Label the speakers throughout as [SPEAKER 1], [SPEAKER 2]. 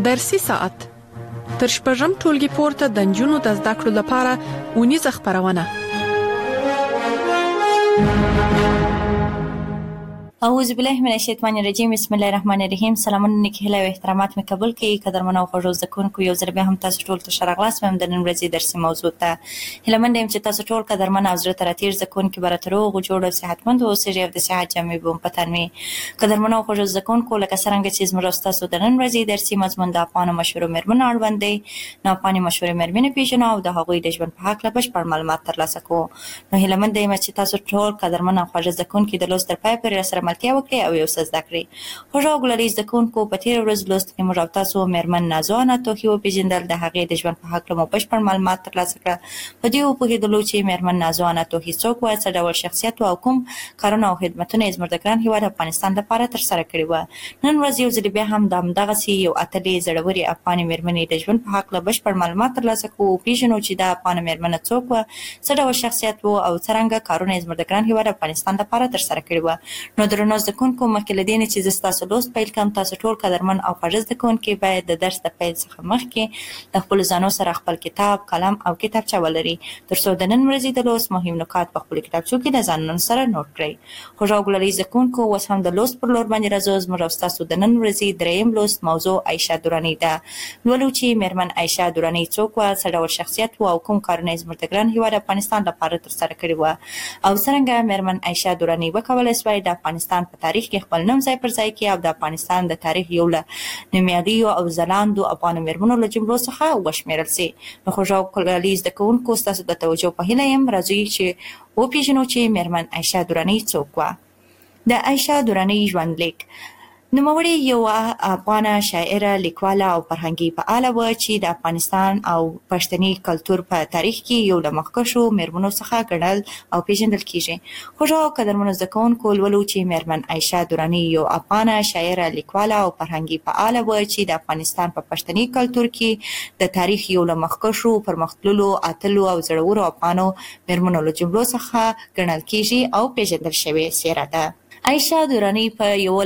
[SPEAKER 1] درسي ساعت تر شپږم ټولګي پورته د نجونو د زده کړو لپاره اونیزه خپرونه.
[SPEAKER 2] اعوذ بالله من الشیطان الرجیم. بسم الله الرحمن الرحیم. سلامونه نیکی هیله او احترامات مې قبول کړئ. قدرمنو او خوږو زده کوونکو، یو ځل بیا هم تاسو ټول ته ښه راغلاست. د نن ورځې درسي موضوع ته هیلهمنده یم چې تاسو ټول قدرمن او زړه ته راتېر زده کوونکي به راته روغ او جوړ او صحتمند اوسئ او د صحت جامې به مو په تن وي. قدرمنو او خوږو زده کوونکو، لکه څرنګه چې زموږ او ستاسو د نن ورځې درسي مضمون د افغانو مشهورو مېرمنو اړوند دی، نو افغاني مشهورې مېرمنې پېژنو او د هغوی د ژوند په هکله بشپړ معلومات ترلاسه کوو. نو هیلهمنده یم چې تاسو ټول قدرمن او خوږ زده کوونکي د لوست تر پایه پورې راسره ملتیا وکړئ او یو څه زده کړئ. خوږو او ګلالي زده کوونکو، په تېره ورځ لوست کې موږ او تاسو مېرمن نازو انا توخي وپېژندل. د هغې د ژوند په هکله مو بشپړ معلومات ترلاسه کړه. په دې وپوهېدلو چې مېرمن نازو انا توخي څوک وه، څه ډول شخصیت و او کوم کارونه او خدمتونه یې زموږ د ګران هېواد افغانستان لپاره ترسره کړي وه. نن ورځ یو ځل بیا هم د همدغسې یو اتلې زړورې افغانې مېرمنې د ژوند په هکله بشپړ معلومات ترلاسه کوو، وپېژنو چې دا افغانه مېرمنه څوک وه، څه ډول شخصیت و او څرنګه کارونه یې زموږ د ګران هېواد افغانستان لپاره ترسره کړي وه. نو درنو زده کوونکو، مخکې له دې نه چې زه ستاسو لوست پیل کړم، تاسو ټول قدرمن او خوږ زده کوونکي باید د درس د پیل څخه مخکې د خپلو ځانو سره خپل کتاب، قلم او کتابچه ولرئ، تر څو د نن ورځې د لوست مهم نکات په خپلو کتابچو کې د ځانونو سره نوټ کړئ. خوږو او ګلالي زده کوونکو، اوس هم د لوست پر لور باندې راځو. زموږ او ستاسو د نن ورځې دریم لوست موضوع عایشه دراني ده. لولو چې مېرمن عایشه دراني څوک وه، څه ډول شخصیت و او کوم کارونه یې زموږ د ګران هېواد افغانستان لپاره ترسره کړي وه، او څرنګه مېرمن عایشه دراني وکولی سوای د افغانستان په تاریخ کې خپل نوم ځای پر ځای کړي او د افغانستان د تاریخ یو له نومیالیو او ځلانده افغانو مېرمنو له جملو څخه وشمېرل سي. نو خوږو او ګلالي زده کوونکو، ستاسو د توجه په هیله یم. راځئ چې وپېژنو چې مېرمن عایشه دراني څوک وه. د عایشه دراني ژوندلیک. نوموړې یوه افغانه شاعره، لیکواله او فرهنګي فعاله وه چې د افغانستان او پښتني کلتور په تاریخ کې یو له مخکښو مېرمنو څخه ګڼل او پېژندل کیږي. خوږو او قدرمنو زده کوونکو، لولو چې مېرمن عایشه دراني یو افغانه شاعره، لیکواله او فرهنګي فعاله وه چې د افغانستان په پښتني کلتور کې د تاریخ یو له مخکښو، پرمختللو، اتلو او زړورو افغانو مېرمنو له جملو څخه ګڼل کیږي او پېژندل شوې څېره ده. عایشه دراني په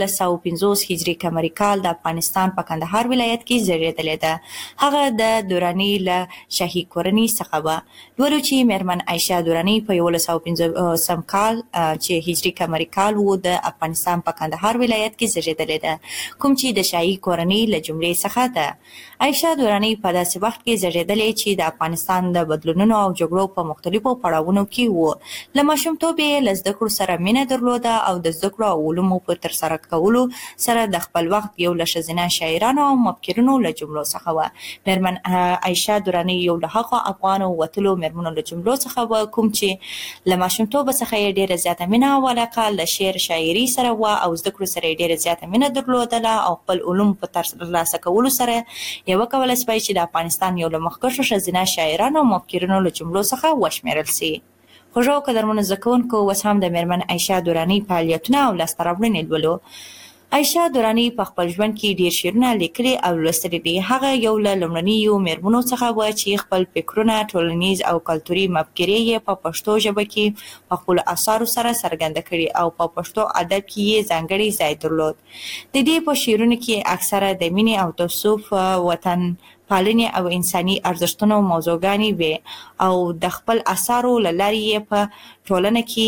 [SPEAKER 2] 1150 هجري قمري کال د افغانستان په کندهار ولایت کې زیږېدلې ده. هغه د دراني له شاهي کورنۍ څخه وه. لولو چې مېرمن عایشه دراني په 1150 کال چې هجري قمري کال و د افغانستان په کندهار ولایت کې زیږېدلې ده، کوم چې د شاهي کورنۍ له جملې څخه ده. عایشه دراني په داسې وخت کې زیږېدلې چې د افغانستان د بدلونونو او جګړو په مختلفو پړاوونو کې و. له ماشومتوبه یې له زده کړو سره مینه درلوده او د زده کړو او علومو په ترسره کولو سره د خپل وخت یو له ښځینه شاعرانو او مفکرینو له جملو څخه وه. مېرمن عایشه دراني یو له هغو افغانو وتلو مېرمنو له جملو څخه وه، کوم چې له ماشومتوبه څخه یې ډېره زیاته مینه او علاقه له شعر شاعري سره وه او زده کړو سره یې ډېره زیاته مینه درلودله او خپل علوم په ترلاسه کولو سره یې وکولی سوای چې د افغانستان یو له مخکښو ښځینه شاعرانو او مفکرینو له جملو څخه وشمېرل سي. خوږو او قدرمنو زده کوونکو، اوس هم د مېرمن عایشه دراني فعالیتونه او لاسته راوړنې لولو. عایشه دراني په خپل ژوند کې ډېر شعرونه لیکلي او لوستلي دي. هغه یو له لومړنیو مېرمنو څخه وه چې خپل فکرونه، ټولنیز او کلتوري مفکورې یې په پښتو ژبه کې په خپلو اثارو سره څرګنده کړي او په پښتو ادب کې یې ځانګړی ځای درلود. د دې په شعرونو کې اکثره د مینې او توصیف، وطن پالنې او انساني ارزښتونو موضوعګانې وې او د خپل اثارو له لارې یې په ټولنه کې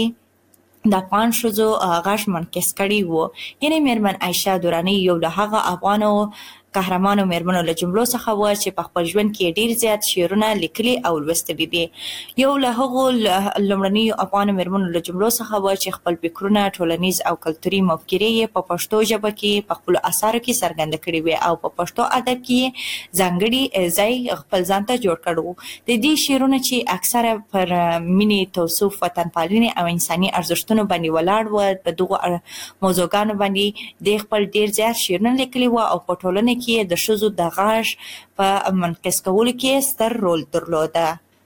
[SPEAKER 2] د افغان ښځو غږ منعکس کړی و. یعنې مېرمن عایشه دراني یو له هغه افغانو قهرمانو مېرمنو له جملو څخه وه چې په خپل ژوند کې ډېر زیات شعرونه لیکلي او لوستلي دي. یو له هغو لومړنیو افغانو مېرمنو له جملو څخه وه چې خپل فکرونه، ټولنیز او کلتوري مفکورې یې په پښتو ژبه کې په خپلو اثارو کې څرګنده کړي وې او په پښتو ادب کې یې ځانګړي ځای خپل ځان ته جوړ کړی و. د دې شعرونه چې اکثره پر مینې، توصیف، وطن پالنې او انساني ارزښتونو باندې ولاړ وه، په دغو موضوعګانو باندې د خپل ډېر زیات شعرونه لیکلي وه او په ټولنه کې د ښځو د غږ په منعکس کولو کې ستر رول درلوده.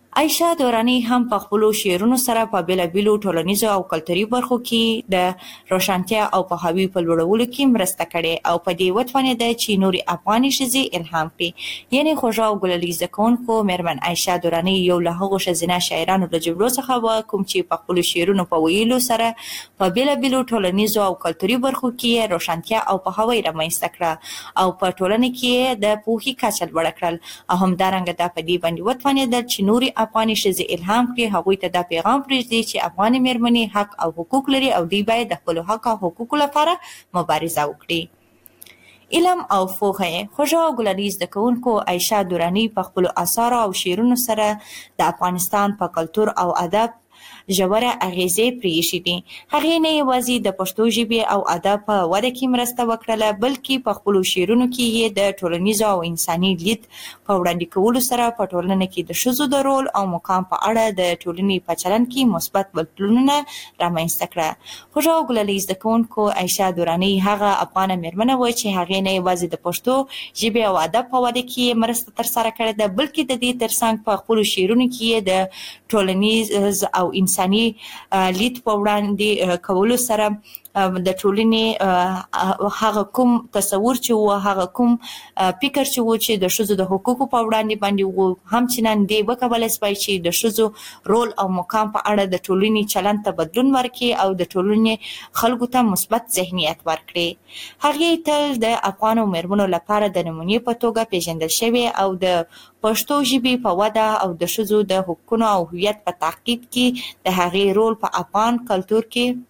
[SPEAKER 2] عایشه دورانی هم په خپلو شعرونو سره په بېلابېلو ټولنیزو او کلتوري برخو کې د روښانتیا او پوهاوي په لوړولو کې مرسته کړې او په دې وتوانېده چې نورې افغاني ښځې الهام کړي. یعنې خوږه او ګلالي زده کوونکو میرمن عایشه دورانی یو له هغو ښځینه شاعرانو له جملو څخه وه کوم چې په خپلو شعرونو په ویلو سره په بېلابېلو ټولنیزو او کلتوري برخو کې روښانتیا او پوهاوی رامنځته کړه او په ټولنه کې د پوهې کچه لوړه کړل او همدارنګه دا په دې باندې وتوانېدل چې نورې افغاني ښځې الهام کړي، هغوی ته دا پیغام پرېږدي چې افغاني میرمنې حق او حقوق لري او دوی باید د خپلو حق او حقوقو لپاره مبارزه وکړي. علم او پوهه. خوږه او ګلالي زده کوونکو عایشه دورانی په خپلو اثارو او شعرونو سره د افغانستان په کلتور او ادب ژوره اغیزې پرېښې دي. هغې نه یوازې د پښتو ژبې او ادب په وده کې مرسته وکړله بلکې په خپلو شعرونو کې یې د ټولنیزو او انساني لید په وړاندې کولو سره په ټولنه کې د ښځو د رول او مقام په اړه د ټولنې په چلند کې مثبت بدلونونه رامنځته کړه. خوږه او ګلالي زده کوونکو عایشه دورانی هغه افغانه میرمنه وه چې هغې نه یوازې د پښتو ژبې او ادب په وده کې مرسته ترسره کړې ده بلکې د دې ترڅنګ په خپلو شعرونو کې یې د ټولنیز او انساني لید په وړاندې کولو سره د ټولنې هغه کوم تصور چې و هغه کوم فکر چې و چې د ښځو د حقوقو په وړاندې باندې و همچنان دې وکولی شوای چې د ښځو رول او مقام په اړه د ټولنې چلند ته بدلون ورکړي او د ټولنې خلکو ته مثبت ذهنیت ورکړي. هغې تل د افغانو میرمنو لپاره د نمونې په توګه پیژندل شوې او د پښتو ژبې په وده او د ښځو د حقونو او هویت په تحقیق کې د هغې رول په افغان کلتور کې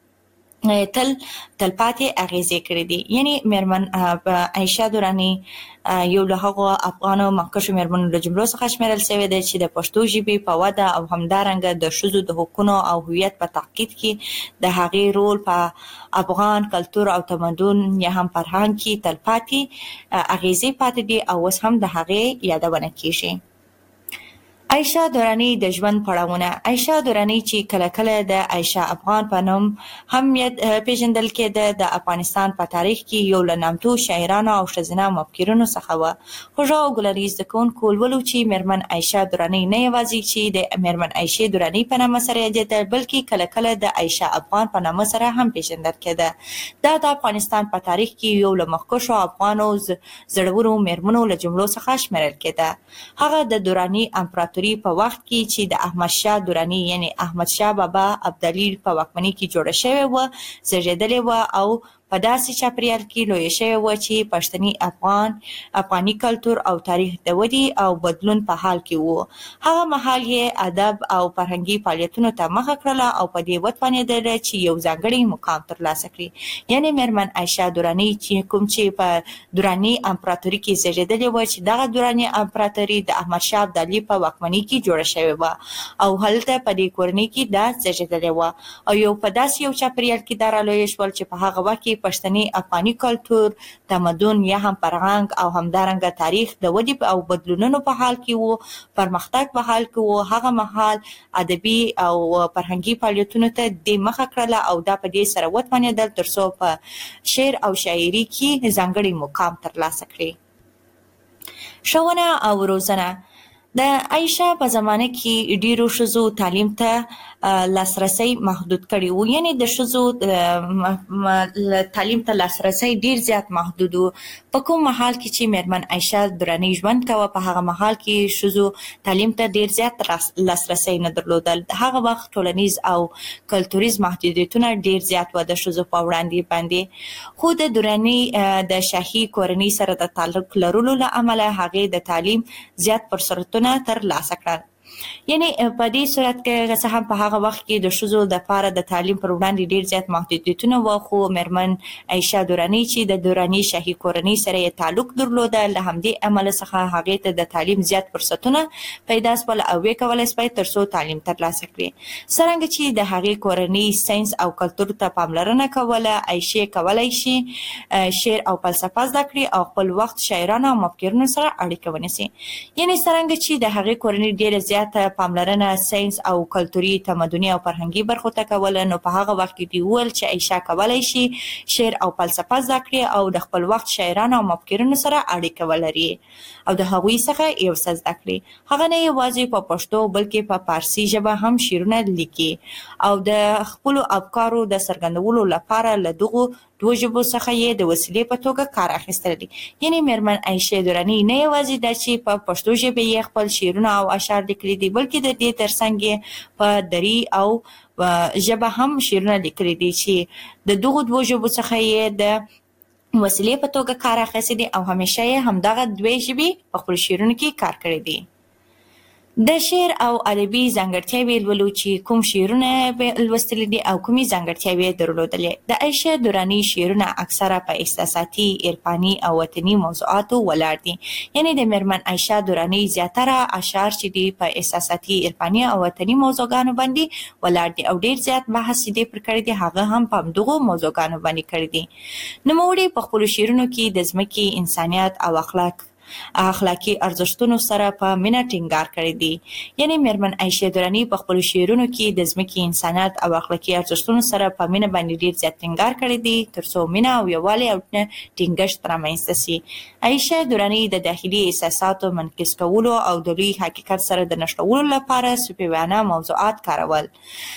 [SPEAKER 2] تلپاتې اغیزې کړې دي. یعنی میرمن عایشه دورانی یو له هغو افغانو مخکښو میرمنو له جملو څخه شمیرل شوې ده چې د پښتو ژبې په وده او همدارنګه د ښځو د حقونو او هویت په تحقیق کې د هغې رول په افغان کلتور او تمدن یا هم فرهنګ کې تلپاتې اغیزې پاتې دي او اوس هم د هغې یادونه کیږي. عایشه دورانی د ژوند پړاوونه. عایشه دورانی چې کله کله د عایشه افغان په نوم هم پیژندل کېده د افغانستان په تاریخ کې یو له نامتو شاعرانو او ښځینه مفکرینو څخه وه. خوږه او ګلالي زده کوونکو لولو چې میرمن عایشه دورانی نه یوازې چې د میرمن عایشې دورانی په نامه سره یادېده بلکې کله کله د عایشه افغان په نامه سره هم پیژندل کېده. دا د افغانستان په تاریخ کې یو له مخکښو افغانو زړورو میرمنو له جملو څخه شمیرل کېده. هغه د دورانی امپراتوري په وخت کې چې د احمد شاه دورانی یعنی احمد شاه بابا ابدالي په واکمنۍ کې جوړه شوې وه زیږېدلې وه او په داسې چاپریال کې لویه شوې وه چې پښتني افغاني کلتور او تاریخ د ودې او بدلون په حال کې وو. هغه مهال یې ادب او فرهنګي فعالیتونو ته مخه کړله او په دې وتوانېدله چې یو ځانګړی مقام ترلاسه کړي. یعنې میرمن عایشه دورانی چې کوم چې په دوراني امپراتوري کې زیږېدلې وه چې دغه دوراني امپراتوري د احمد شاه ابدالي په واکمنۍ کې جوړه شوې وه او هلته په دې کورنۍ کې دا زیږېدلې وه او یو په داسې یو چاپریال کې دا رالویه شول چې په هغه وخت کې پښتني افغاني کلتور تمدن یا هم فرهنګ او همدارنګه تاریخ د ودې او بدلونونو په حال کې وو پرمختګ په حال کې وو. هغه مهال ادبي او فرهنګي فعالیتونو ته د مخه کړله او دا په دې سره وتوانېدل تر څو په شعر او شاعري کې ځانګړی مقام ترلاسه کړي. ښوونه او روزنه. د عایشه په زمانه کې ډیرو ښځو تعلیم ته لاسرسی محدود کړی و. یعنی د ښځو تعلیم ته لاسرسی ډیر زیات محدود و. په کوم مهال کې چې میرمن عایشه دورانی ژوند کوه په هغه مهال کې ښځو تعلیم ته ډیر زیات لاسرسی نه درلودل. هغه وخت ټولنیز او کلتوریز محدودیتونه ډیر زیات و د ښځو په وړاندې باندې. خو د دورانی د شاهي کورنۍ سره د تعلق لرلو له امله هغې د تعلیم زیات فرصتونه ترلاسه کړل. یعنی په دې صورت کې څه هم په هغه وخت کې د ښځو لپاره د تعلیم پر وړاندې ډیر زیات محدودیتونه وو خو میرمن عایشه دورانی چې د دورانی شاهي کورنۍ سره یې تعلق درلوده له همدې امله څخه هغې ته د تعلیم زیات فرصتونه پیدا شول او ویې کولی شوای تر څو تعلیم ترلاسه کړي. څرنګه چې د هغې کورنۍ ساینس او کلتور ته پاملرنه کوله عایشې کولی شي شعر او فلسفه زده کړي او خپل وخت شاعرانو او مفکرینو سره اړیکه ونیسي. یعنی څرنګه چې د هغې کورنۍ ډیره زیات زیاته پاملرنه ساينس او کلتوري تمدني او فرهنګي برخو ته کوله، نو په هغه وخت کې دی ویل چې عایشه کولای شي شعر او فلسفه زده کړي او د خپل وخت شاعرانو او مفکرینو سره اړیکه ولري او د هغوی څخه یو څه زده کړي. هغه نه یوازې په پښتو بلکې په فارسي ژبه هم شعرونه لیکي او د خپل افکارو د څرګندولو لپاره له دغو دوه ژبو څخه یې د وسیلې په توګه کار اخیستل دي. یعنی میرمن عایشه درانی نه یوازې د چې په پښتو ژبه یې خپل شعرونه او اشعار لیکلي دي بلکې د دې ترڅنګ یې په دري او ژبه هم شعرونه لیکلي دي چې د دغو دوه ژبو څخه یې د وسیلې په توګه کار اخیستی دي او همیشه یې همدغه دوه ژبې په خپل شعرونو کې کار کړی دي. د شعر او ادبي ځانګړتیاوې لولو چې کوم شعرونه لوستلي دي او کومې ځانګړتیاوې درلودلې. د عایشه درانی شعرونه اکثره په احساساتي، عرفاني او وطني موضوعاتو ولاړ دي. یعنی د میرمن عایشه درانی زیاتره اشعار چې دي په احساساتي، عرفاني او وطني موضوعګانو باندې ولاړ دي او ډیر زیات بحث دې پر کړی دي هغه هم په همدغو موضوعګانو باندې کړی دي. نوموړي په خپلو شعرونو کې د ځمکې انسانیت او اخلاقی ارزښتونو سره په مینه ټینګار کړی دی. یعنی میرمن عایشه درانی په خپلو شعرونو کې د ځمکې انسانیت او اخلاقی ارزښتونو سره په مینه باندې ډیر زیات ټینګار کړی دی ترڅو مینه او یووالی او ټینګښت رامنځته سي. عایشه درانی د داخلي احساساتو منعکس کولو او د لوی حقیقت سره د نښلولو لپاره صوفیانه موضوعات کارول.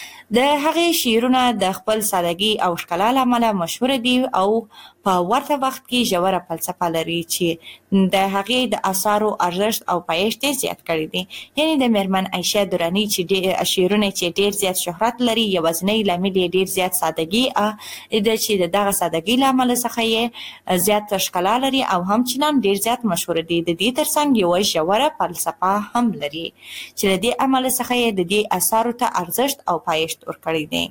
[SPEAKER 2] د هغې شعرونه د خپل سادګي او ښکلا له امله مشهوره دي او په ورته وخت کې ژوره فلسفه لري چې د هغې د اثارو ارزښت او پایښت یې زیات کړی دی. یعنی د میرمن عایشه درانی چې شعرونه چې ډیر زیات شهرت لري یوازینی لامل یې ډیر زیات سادګي ده چې د دغه سادګي له امله څخه یې زیات ښکلا لري او همچنان ډیر زیات مشهوره دي. د دې ترڅنګ یوه ژوره فلسفه هم لري چې له دې امله څخه یې د دې اثارو ته ارزښت او پایښت ورکړی دی.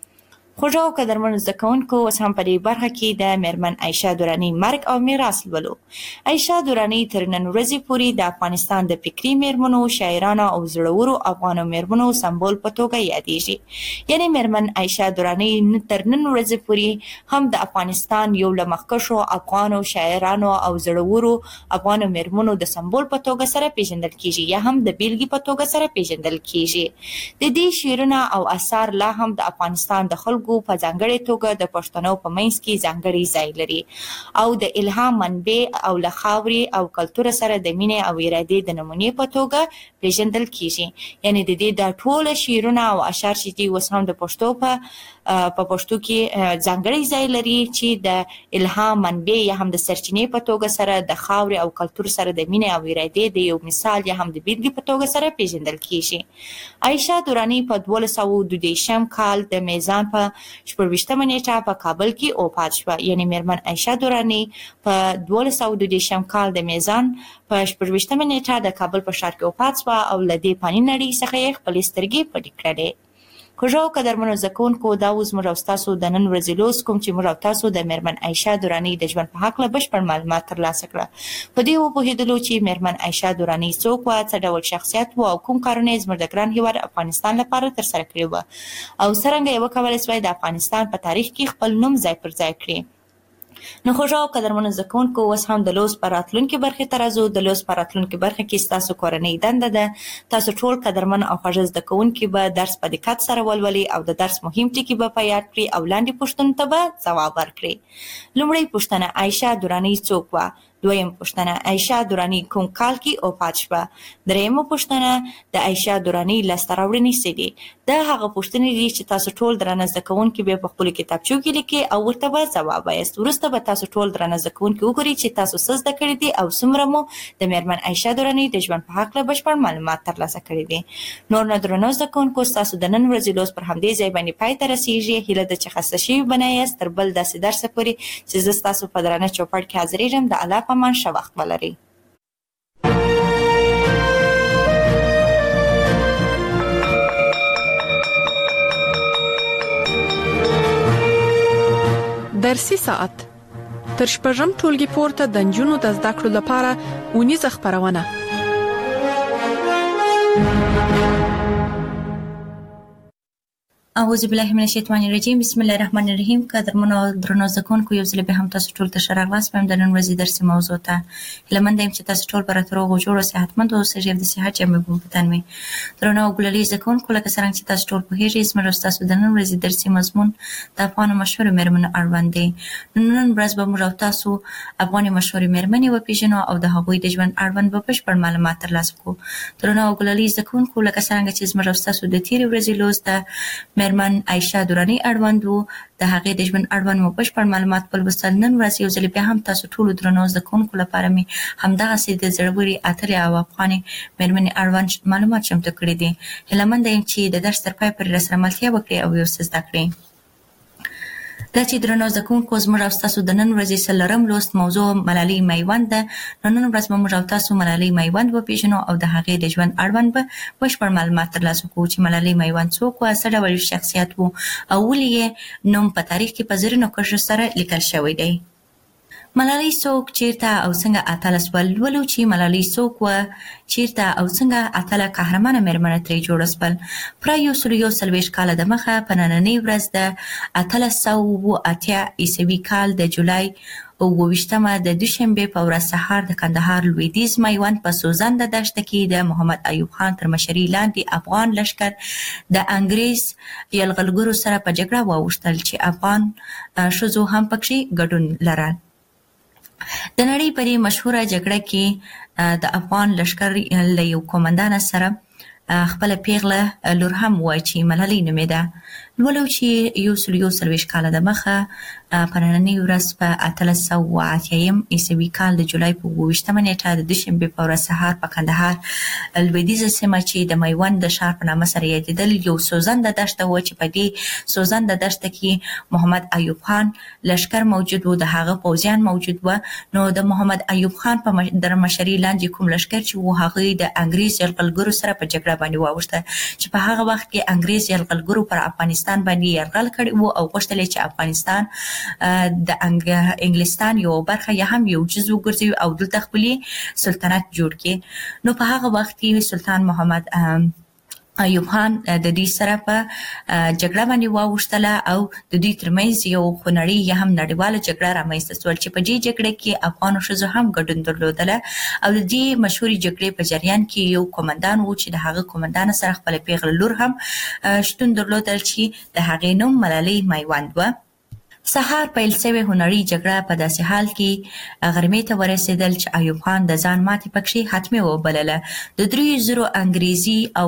[SPEAKER 2] خوږو او قدرمنو زده کوونکو اوس هم په دې برخه کې د میرمن عایشه درانی مرګ او میراث لولو. عایشه درانی تر نن ورځې پورې د افغانستان د فکري میرمنو، شاعرانو او زړورو افغانو میرمنو سمبول په توګه یادېږي. یعنی میرمن عایشه درانی تر نن ورځې پورې هم د افغانستان یو له مخکښو افغانو شاعرانو او زړورو افغانو میرمنو د سمبول په توګه سره پیژندل کیږي یا هم د بیلګې په توګه سره پیژندل کیږي. د دې شعرونه او اثار لا هم د افغانستان د خلکو په ځانګړې توګه د پښتنو په منځ کې ځانګړی ځای لري او د الهام منبع او له خاورې او کلتور سره د مینې او ارادې د نمونې په توګه پیژندل کیږي. یعنی د دې د ټول شعرونه او اشعار چې دي اوس هم د پښتو په پښتو کې ځانګړی ځای لري چې د الهام منبع یا هم د سرچینې په توګه سره د خاورې او کلتور سره د مینې او ارادې د یو مثال یا هم د بیلګې په توګه سره پیژندل کیږي. عایشه درانی په 1222 کال د میزان په 14مه نیټه په کابل کې وفات شوه. یعنی میرمن عایشه درانی په 1222 کال د میزان په 14مه نیټه د کابل په ښار کې وفات شوه او له دې فاني نړۍ څخه یې خپلې سترګې پټې کړې. خوږو او قدرمنو زده کوونکو دا اوس موږ او ستاسو د نن ورځې لوست کوم چې موږ او تاسو د میرمن عایشه درانی د ژوند په هکله بشپړ معلومات ترلاسه کړه. په دې وپوهېدلو چې میرمن عایشه درانی څوک وه، څه ډول شخصیت و او کوم کارونه یې زموږ د ګران هېواد افغانستان لپاره ترسره کړي وه او څرنګه یې وکولی سوای د افغانستان په تاریخ کې خپل نوم ځای پر ځای کړي. نو خوږو او قدرمنو زده کوونکو اوس هم د لوست په راتلونکي برخې ته راځو. د لوست په راتلونکي برخه کې ستاسو کورنۍ دنده ده تاسو ټول قدرمن او خوږ زده کوونکي به درس په دقت سره ولولئ او د درس مهم ټکي به په یاد کړئ او لاندې پوښتنو ته به ځواب ورکړئ. لومړی پوښتنه: عایشه درانی څوک وه؟ دویم پوښتنه: عایشه درانی کوم کال کې وفات شوه؟ دریمه پوښتنه: د عایشه درانی لاسته راوړنې څه دي؟ دا هغه پوښتنې دي چې تاسو ټول درانه زده کوونکي به په خپلو کتابچو کې لیکئ او ورته به ځواب وایاست. وروسته به تاسو ټول درانه زده کوونکي وګورئ چې تاسو څه زده کړي دي او څومره مو د میرمن عایشه درانی د ژوند په هکله بشپړ معلومات ترلاسه کړي دي. نور نو درنو زده کوونکو ستاسو د نن ورځې لوست پر همدې ځای باندې پای ته رسیږي. هیله ده چې خسته شوي به نه یاست. تر بل داسې درسه پورې چې زه ستاسو په درانه چوپړ کې حاضرېږم. د الله په امان ښه وخت ولرئ.
[SPEAKER 1] درسي ساعت تر شپږم ټولګي پورته د نجونو د زده کړو لپاره اونیزه خپرونه.
[SPEAKER 2] اعوذ بالله من الشیطان الرجیم بسم الله الرحمن الرحیم. قدرمنو درنو زکونکو یو ځل به هم تاسو ټول ته ښه راغلاست. د نن ورځې درسي موضوع ته هیله مند یم چې تاسو ټول به راته روغ او جوړ او صحتمند اوسئ. د صحت جامې به په تن وي. درنو ګلالي زکونکو لکه څنګه چې تاسو ټول پوهیږئ زموږ تاسو د نن ورځې درسي مضمون د افغان مشهور مېرمنو اړوند دی. نن ورځ به موږ تاسو افغان مشهور مېرمنې وپېژنو او د هغوی د ژوند اړوند به بشپړ معلومات ترلاسه کړو. درنو ګلالي زکونکو لکه څنګه چې زموږ تاسو د تیرې ورځې لوست مېرمن عایشه درانی اړوند وو، د هغې د ژوند اړوند مو بشپړ معلومات ولوستل. نن ورځ یو ځل بیا هم تاسو ټولو درنو زده کوونکو لپاره مې همدغسې د زړورې اتلې او افغانې مېرمنې اړوند معلومات چمتو کړي دي. هیله منده یم چې د درس تر پای پورې راسره ملتیا وکړئ او یو څه زده کړئ. دا چې درنو زده کوونکو زموږ او ستاسو د نن ورځې څلورم لوست موضوع ملالۍ میوند ده. نو نن ورځ به موږ او تاسو ملالۍ میوند وپېژنو او د هغې د ژوند اړوند به بشپړ معلومات ترلاسه کړو چې ملالۍ میوند څوک وه، څه ډول شخصیت و او ولې یې نوم په تاریخ کې په زرینو کرښو سره لیکل شوی دی. ملالۍ څوک، چیرته او څنګه اتله سول؟ ولو چې ملالۍ څوک وه، چیرته او څنګه اتله قهرمانه مېرمنه ترې جوړه سول؟ پوره 141 کاله دمخه په نننۍ ورځ د 1880 عیسوي کال د جولای 28مه د دوشنبې په ورځ سهار د کندهار لویدیځ میوند په سوځنده دښته کې د محمد ایوب خان تر مشرۍ لاندې افغان لښکر د انګریز یرغلګرو سره په جګړه واوښتل چې افغان ښځو هم پکې ګډون لرل. د نړۍ په دې مشهوره جګړه کې د افغان لښکر له یو قومندان سره خپله پیغله لور هم وه چې ملالۍ نومېده. ولو چې 141 کاله دمخه په نننۍ ورځ په 1880 عیسوي کال د جولای په 28مه نیټه د دوشنبې په ورځ سهار په کندهار لویدیځه سیمه چې د میوند د ښار په نامه سره یادېدل یو سوځنده دښته وه چې په دې سوځنده دښته کې محمد ایوب خان لښکر موجود و، د هغه پوځیان موجود وه. نو د محمد ایوب خان په در مشرۍ لاندې کوم لښکر چې و هغوی د انګریز یرغلګرو سره په جګړه باندې واوښته چې په هغه وخت کې انګریز یرغلګرو پر افغانستان باندې یرغل کړی و او غوښتل چې افغانستان د انګلستان یو برخه یا هم یو جز وګرځوي او دلته خپلې سلطنت جوړ کړي. نو په هغه وخت کې سلطان محمد ایوب خان د دوی سره په جګړه باندې واوښتله او د دوی ترمنځ یو خونړۍ یا هم نړیواله جګړه رامنځته سول چې په دې جګړه کې افغانو ښځو هم ګډون درلودله او د دې مشهورې جګړې په جریان کې یو قومندان و چې د هغه قومندان سره خپله پیغله لور هم شتون درلودل چې د هغې نوم ملالۍ میوند وه. سهار پیل شوې هنري جګړه په داسې حال کې غرمې ته ورسېدل چې ایوب خان د ځان ماتې پکې حتمي وبلله. د 3,000 انګریزي او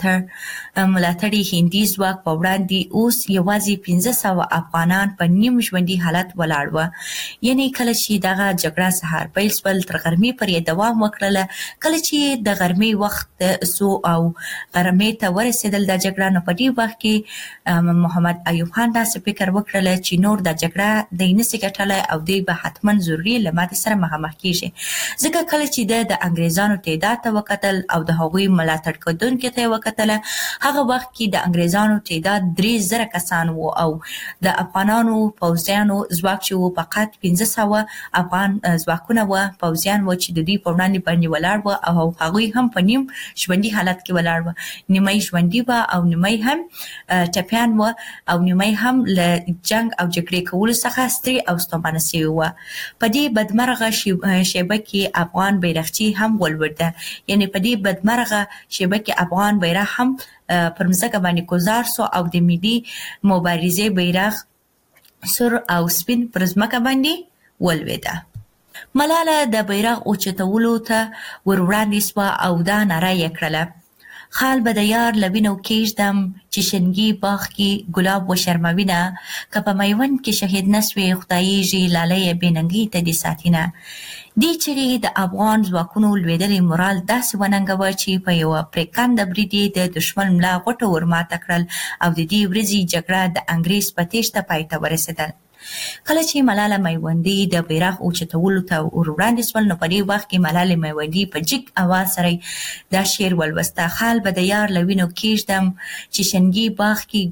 [SPEAKER 2] ملاتړي هندي ځواک په وړاندې اوس یوازې 500 افغانان په نیم ژوندي حالت ولاړ وه. یعنې کله چې دغه جګړه سهار پیل شول تر غرمې پورې دوام وکړله. کله چې د غرمې وخت سو او غرمې ته ورسېدل دا جګړه، نو په دې وخت کې محمد ایوب خان داسې فکر وکړله چې نور دا جګړه دی نسي ګټلی او دوی به حتما ضروري له ماتې سره مخامخ کېږي. ځکه کله چې د انګریزانو تعداد ته وکتل او د هغوی ملاتړ کوونکو ته یې وکتله، هغه وخت کې د انګریزانو تعداد 3,000 کسان و او د افغانانو پوځیانو ځواک چې و فقط 500 افغان ځواکونه و، پوځیان و چې د دوی په وړاندې باندې ولاړ و او هغوی هم په نیم ژوندي حالت کې ولاړ و. نیمه ژوندي و او نیمه هم ټپیان و او نیمه هم له جنګ او جګړې کولو څخه ستړي او ستومانه شوي وه. په دې بدمرغه شیبه کې افغان بیرغچی هم ولوېده. یعنې په دې بدمرغه شیبه کې افغان بیرغ هم پر مځکه باندې ګذار سو او د ملي مبارزې بیرغ سور او سپین پر ځمکه باندې ولوېده. ملاله د بیرغ اوچتولو ته ور وړاندې سوه او دا ناره یې کړله: خال به د یار له وینو کېږدم چې شنګي باغ کې ګلاب وشرموینه، که په میوند کې شهید نسوې خدایږي لالیه بېننګۍ ته دې ساتینه. دې چغې د افغان ځواکونو لوېدلی مورال داسې وننګوه چې په یوه پرېکنده برید یې د دښمن ملا غوټه ورماته کړل او د دې ورځې جګړه د انګریز په تېښته پای ته ورسېدل. کله چې ملاله میوندي د بیرغ اوچتولو ته ور وړاندې سول، نو په دې وخت کې ملالې میوندي په جګ اواز سره دا شعر ولوسته: خال به د یار له وینو کېږدم چې شنګي باغ کې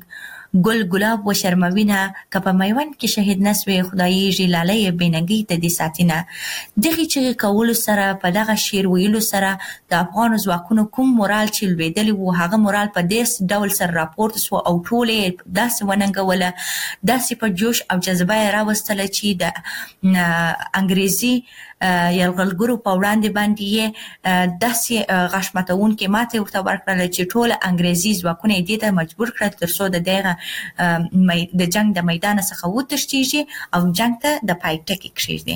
[SPEAKER 2] ګل ګلاب و شرموینه که په میوند کې شهید نسوې خدایږي لالی بېننګۍ ته دې ساتینه. دغې چغې کولو سره په دغه شعر ویلو سره د افغانو ځواکونو کوم مورال چې لوېدلی و هغه مورال په داسې ډول سره راپورته سو او ټول یې داسې وننګوله، داسې په جوش او جذبه یې راوستله چې د انګریزي یرغلګرو په وړاندې باندې یې داسې غاښ ماتونکې ماتې ورته ورکړله چې ټول انګریزي ځواکونه یې دې ته مجبور کړل تر څو د جنګ د میدانه څخه وتښتېږي او جنګ ته د پای ټکی کښېږدي.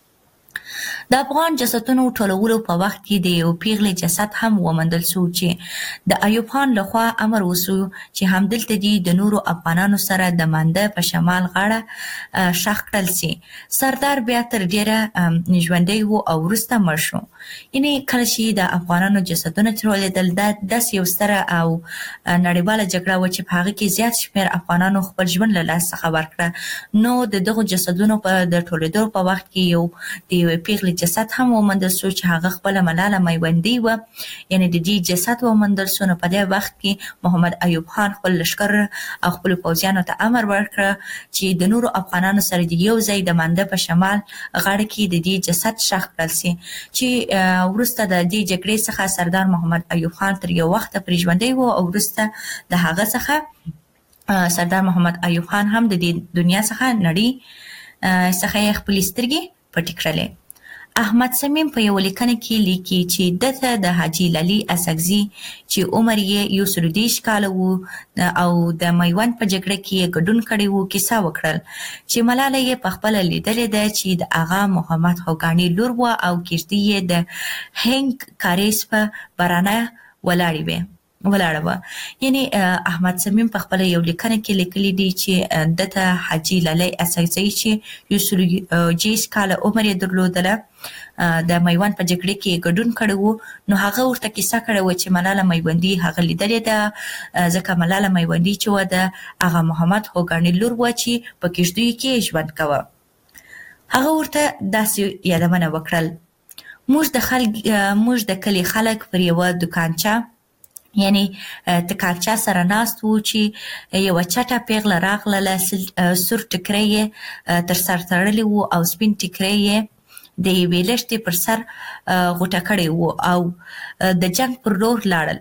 [SPEAKER 2] د افغان جسدونو ټولولو په وخت کې د یو پیغلې جسد هم وموندل شو چې د ایوب خان لخوا امر وشو چې همدلته دې د نورو افغانانو سره د مانده په شمال غاړه ښخ کړل شي. سردار بیا تر ډیره ژوندی و او وروسته مړ شو. یعنې کله چې د افغانانو جسدونه ټولېدل دا داسې یو ستره او نړیواله جګړه وه چې په هغه کې زیات شمېر افغانانو خپل ژوند له لاسه څخه ورکړه. نو د دغو جسدونو په د ټولېدو په وخت کې یو د یوې پیغلې جسد هم وموندل شو چې هغه خپله ملاله میوندۍ وه، یعنې د دې جسد وموندل شو. نو په دې وخت کې محمد ایوب خان خپل لښکر او خپلو پوځیانو ته امر ورکړه چې د نورو افغانانو سره د یو ځای د مانده په شمال غاړه کې د دې جسد ښخ کړل شي چې وروسته د دې جګړې څخه سردار محمد ایوب خان تر یو وخته پرې ژوندی و او وروسته د هغه څخه سردار محمد ایوب خان هم د دې دنیا څخه نړۍ څخه یې خپلې سترګې پټې کړلې. احمد صمیم په یو لیکنه کې لیکي چې دته د حاجي لالي اسکزي چې عمر یې 130 کاله و او د میوند په جګړه کې یې ګډون کړی و کیسه وکړل چې ملاله یې په خپله لیدلې ده چې د آغا محمد خوګاني لور وه او کښتۍ یې د هنګ کاریز په برانه ولاړه وه. یعنی احمد صمیم په خپل یو لیکنه کې لیکلی دی چې دته حاجي لالي اسکزي چې 130 کاله عمر یې درلودله د میوند په جګړه کې ګډون کړی و. نو هغه ورته کیسه کړې وه چې ملاله میوندي هغه لیدلې ده، ځکه ملاله میوندي چې وه د آغا محمد خوګاني لور وه چې په کښتیو کې ژوند کوه. هغه ورته داسې یادونه وکړل: موږ د کلي خلک پر یوه دوکانچه یعنی تکارچه سره ناست وو چې یوه چټه پیغله راغله، سور ټکری یې تر سر تړلی و او سپین ټکری یې د یوې لښتې پر سر غوټه کړی و او د جنګ پر لور لاړل.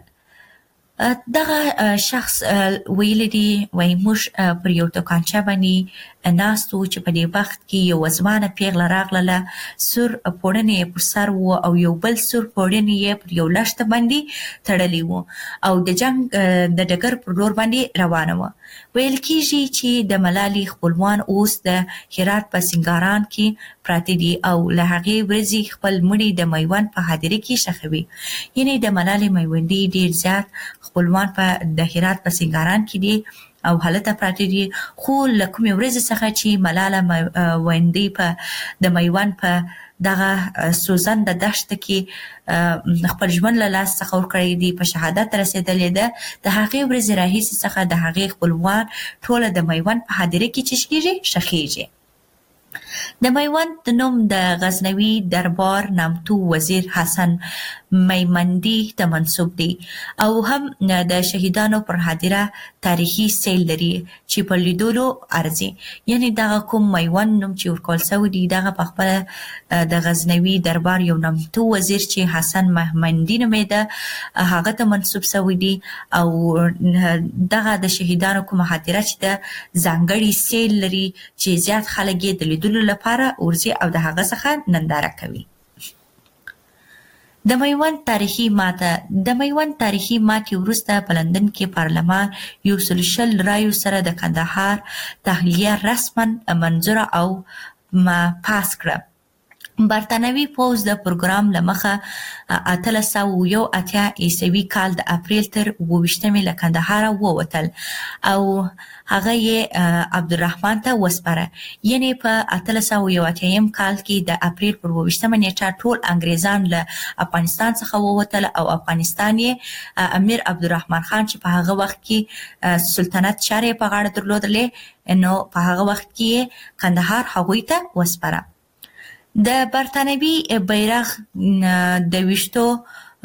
[SPEAKER 2] دغه شخص ویلی دی وایي موږ پر یو دوکانچه باندې ناست وو چې په دې وخت کې یو ځوانه پیغله راغله، سور پوړنی یې پر سر و او یو بل سور پوړنی یې پر یو لښته باندې تړلی و او د جنګ د ډګر پر لور باندې روانه وه. ویل کېږي چې د ملالې خپلوان اوس د هرات په سنګاران کې پراته دي او له هغې ورځې خپل مړي د میوند په هدیره کې ښخوي. یعنې د ملالې میوندي ډېر زیات خپلوان په د هرات په سنګاران کې دي او هلته پراته دي، خو له کومې ورځې څخه چې ملاله میوندي په د میوند په دغه سوزنده دښته کې خپل ژوند له لاس څخه ورکړی دی، په شهادت رسېدلې ده، د هغې ورځې راهیسې څخه د هغې خپلوان ټوله د میوند په هدیره کې چشکېږي ښخېږي. د میوند د نوم د غزنوي دربار نامتو وزیر حسن میمندي ته منسوب دی او هم د شهیدانو پر هدیره تاریخي سیل لري چې په لیدلو ارزي. یعنی دغه کوم میوند نوم چې ورکول شوی دی دغه په خپله د غزنوي دربار یو نامتو وزیر چې حسن میمندي نومېده هغه ته منسوب شوی دی او دغه د شهیدانو کومه هدیره چې د ځانګړي سیل لري چې زیات خلک یې د لیدلو لپاره ورځي او د هغه څخه ننداره کوي. د میوند تاریخي ماتې وروسته په لندن کې پارلمان 120 رایو سره د کندهار تحلیه رسما منظوره او پاس کړه. برطانوي پوځ د پروګرام له مخه 1881 عیسوي کال د اپریل تر 28 له کندهاره ووتل او هغه یې عبدالرحمن ته وسپاره. یعنې په 1881 کال کې د اپریل پر 28 نیټه ټول انګریزان له افغانستان څخه ووتل او افغانستان یې امیر عبدالرحمن خان چې په هغه وخت کې سلطنت چارې په غاړه درلودلې نو په هغه وخت کې کندهار هغوی ته وسپاره. د برطانوي بیرغ د ویشتو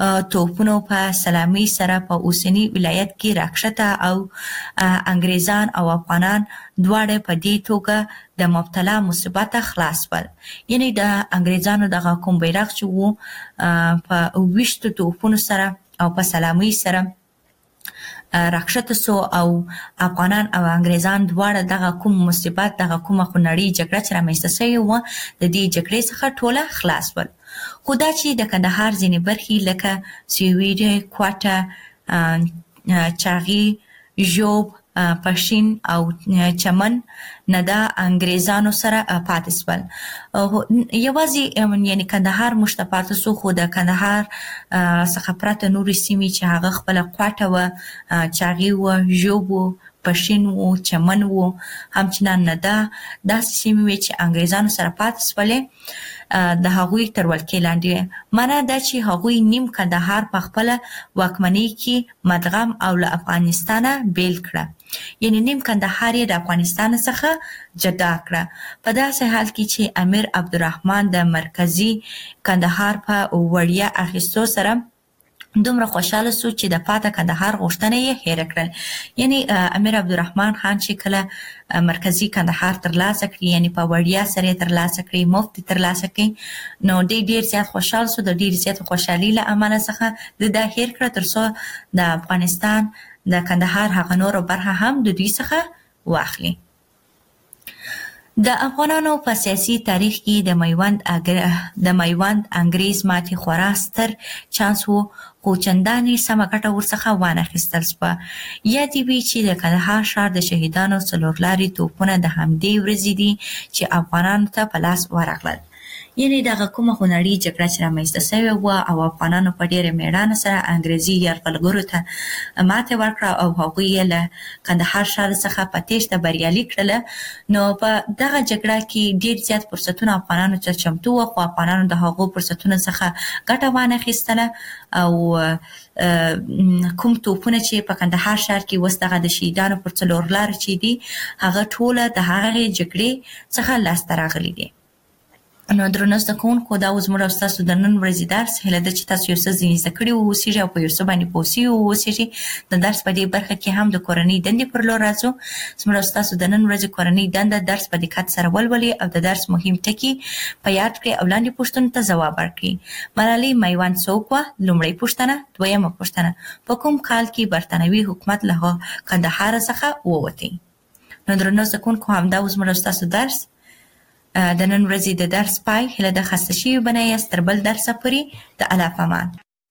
[SPEAKER 2] توپونو په سلامي سره په اوسنی ولایت کې راکښته او انګریزان او افغانان دواړه په دې توګه د مبتلا مصیبت خلاص ول. یعنی د انګریزانو دغه کوم بیرغ چې وو په 20 توپونو سره او په سلامي سره راکښته سو او افغانان او انګریزان دواړه دغه کوم مصیبت دغه کومه خونړۍ جګړه چې رامنځته شوې وه د دې جګړې څخه ټوله خلاص ول. خو دا چې د کندهار ځینې برخې لکه سویري، کوټه، چاغي، ژوب، پښین او چمن نه د انګریزانو سره پاتې سول. یوازې یعنی کندهار موږ ته پاتې سو، خو د کندهار څخه پرته نورې سیمې چې هغه خپله کوټه وه، چاغي وه، ژوب وو، پښین وو، چمن وو، همچنان نه داسې سیمې وې چې انګریزانو سره پاتې سولې د هغوی تر ولکې لاندې. معنا دا چې هغوی نیم کندهار په خپله واکمنۍ کې مدغم او له افغانستانه بیل کړه، یعنی نیم کندهار یې د افغانستان څخه جدا کړه. په داسې حال کې چې امیر عبدالرحمن د مرکزي کندهار په وړیا اخیستو سره دومره خوشاله سو چې د پاته کندهار غوښتنه یې هېره کړل. یعنی امیر عبدالرحمن خان چې کله مرکزي کندهار ترلاسه کړي، یعنی په وړیا سره ترلاسه کړي، مفت ترلاسه کړي، نو ډېر زیات خوشحال سو. د ډېر زیات خوشحالي له امله څخه د دا هېر کړه تر څو د افغانستان د کندهار هغه نورو برخه هم د دوی څخه واخلي. د افغانانو په سیاسي تاریخ کې د میوند انګریز ماتې خورا ستر چانس وو، خو چندانې سمه ګټه ورڅخه وانخیستل سوه. یا دې وي چې د کندهار ښار د شهیدانو څلورلارې توپونه د همدې ورځې دي چې افغانانو ته په لاس ورغلل. یعنی دغه کومه خونړۍ جګړه چې رامنځته شوې وه او افغانانو په ډېره مېړانه سره انګریزي یرغلګرو ته ماتې ورکړه او هغوی یې له کندهار ښار څخه په تېښته بریالي کړله. نو په دغه جګړه کې ډېر زیات فرصتونه افغانانو ته چمتو وه، خو افغانانو د هغو فرصتونو څخه ګټه وانخیستله او کوم توپونه چې په کندهار ښار کې اوس دغه د شهیدانو پر څلور لارې چې دي هغه ټوله د هغې جګړې څخه لاسته راغلي دي. نو درنو زده کوونکو، دا اوس زموږ او ستاسو د نن ورځې درس. هیله ده چې تاسو یو څه ځینې زده کړي واوسیږئ او په یو څه باندې پوه سوي واوسیږئ. د درس په دې برخه کې هم د کورنۍ دندې پر لور راځو. زموږ او ستاسو د نن ورځې کورنۍ دنده درس په دقت سره ولولئ او د درس مهم ټکي په یاد کړئ او لاندې پوښتنو ته ځواب ورکړئ. ملالۍ میوند څوک وه؟ لومړۍ پوښتنه. دویمه پوښتنه، په کوم کال کې برتانوي حکومت له کندهار څخه ووتی؟ نو درنو زده کوونکو، همدا اوس زموږ او ستاسو درس د نن ورځې د درس پای. هیله ده خسته شوي به نه یاست. تر بل درسه پورې د الله په امان.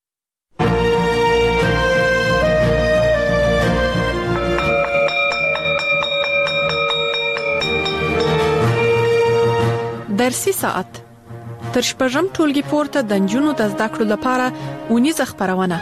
[SPEAKER 1] درسي ساعت تر شپږم ټولګي پورته د نجونو د زده کړو لپاره اونیزه خپرونه.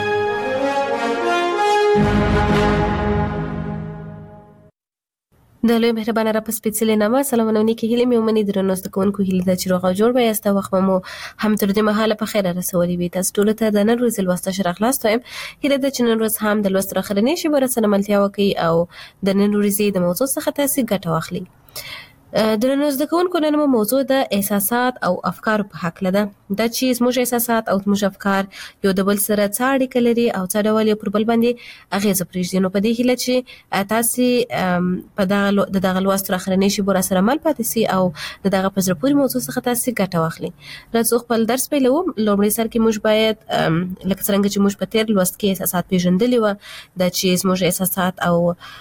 [SPEAKER 3] د لوی مهربانه را په سپېڅلې نامه سلامونه نیکې هیلې مې ومني. درنو زده کوونکو، هیله ده چې روغ او جوړ به یاست. وخت مو هم تر دې مهاله په خیره رسولی وي. تاسو ټولو ته د نن ورځې لوسته ښه راغلاست وایم. هیله ده چې نن ورځ هم د لوست راخرنې شی به راسره ملتیا وکړئ او د نن ورځې د موضوع څخه تاسو ګټه واخلئ. درنو زده کوونکو، نن مو موضوع د احساسات او افکار په هکله ده. دا چې زموږ احساسات او زموږ افکار یو د بل سره څه اړیکه لري او څه ډول یو پر بل باندې اغیزه پرېږدي. نو په دې هیله چې تاسو په دغه لوست راخرنې شی به راسره مل پاتې سئ او د دغه په زړه پورې موضوع څخه تاسو ګټه واخلئ. راځو خپل درس پیلوو. لومړی سر کې موږ باید لکه څنګه چې موږ په تیر لوست کې احساسات پیژندلي وو، دا چې زموږ احساسات او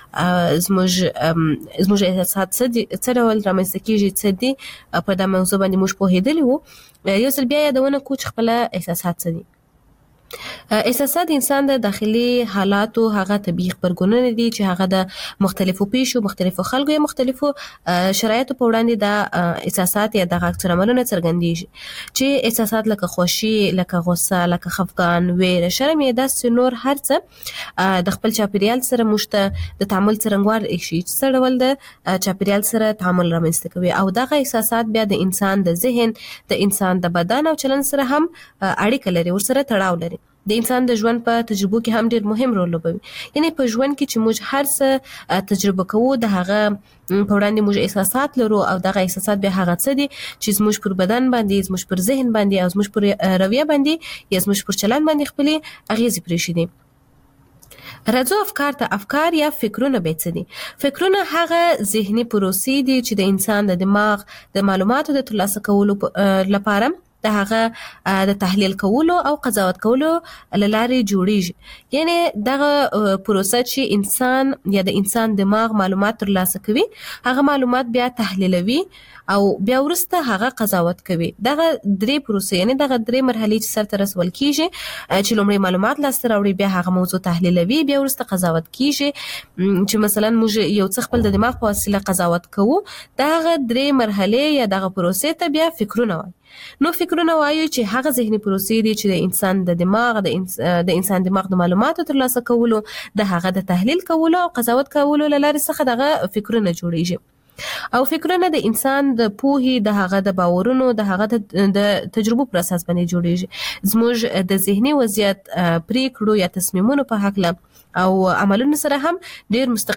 [SPEAKER 3] زموږ احساسات څه ډول رامنځته کېږي، څه دي، په دا موضوع باندې موږ پوهېدلي وو. یو ځل بیا یادونه کوو چې خپله احساسات څه دي. احساسات د انسان د داخلي حالاتو هغه طبیعي غبرګونونه دي چې هغه د مختلفو پیښو، مختلفو خلکو یا مختلفو شرایطو په وړاندې د احساسات یا دغه عکس العملونه څرګندېږي. چې احساسات لکه خوښي، لکه غصه، لکه خفګان، ویره، شرم یا داسې نور هر څه د خپل چاپیریال سره موږ ته د تعامل څرنګوار ایښي چې څه ډول د چاپیریال سره تعامل رامنځته کوي. او دغه احساسات بیا د انسان د ذهن، د انسان د بدن او چلند سره هم اړیکه لري، ورسره تړاو لري. د انسان د ژوند په تجربو کې هم ډیر مهم رول لوبوي. یعنی په ژوند کې چې موږ هر څه تجربه کوو د هغه په وړاندې موږ احساسات لرو او دغه احساسات به هغه څه دي چې زموږ پر بدن باندې، زموږ پر ذهن باندې او زموږ پر رویه باندې یا زموږ پر چلند باندې خپلې اغیزې پرېښي دي. راځو افکار ته. افکار یا فکرونه به څه دي؟ فکرونه هغه ذهني پروسې دي چې د انسان د دماغ د معلوماتو د ترلاسه کولو لپاره د هغه د تحلیل کولو او قضاوت کولو لارې جوړیږي. یعنی دغه پروسه چې انسان یا د انسان دماغ معلومات ترلاسه کوي، هغه معلومات بیا تحلیلوي او بیا ورسته هغه قضاوت کوي. دغه درې پروسې، یعنی دغه درې مرحلې چې سرته رسول کیږي، چې لومړی معلومات لاسته راوړي، بیا هغه موضوع تحلیلوي، بیا ورسته قضاوت کیږي. چې مثلا موږ یو څه خپل د دماغ په وسیله قضاوت کوو، دغه درې مرحلې یا دغه پروسې ته بیا فکرونه وایي. نو فکرونه وایي چې هغه ذهني پروسې دي چې د انسان د دماغ د انسان دماغ د معلوماتو ترلاسه کولو، د هغه د تحلیل کولو او قضاوت کولو لارې څخه دغه فکرونه جوړیږي. او فکرونه د انسان د پوهې، د هغه د باورونو، د هغه د تجربو پر اساس باندې جوړیږي. زموږ د ذهني وضعیت، پریکړو یا تصمیمونو په هکله او عملونو سره هم ډیر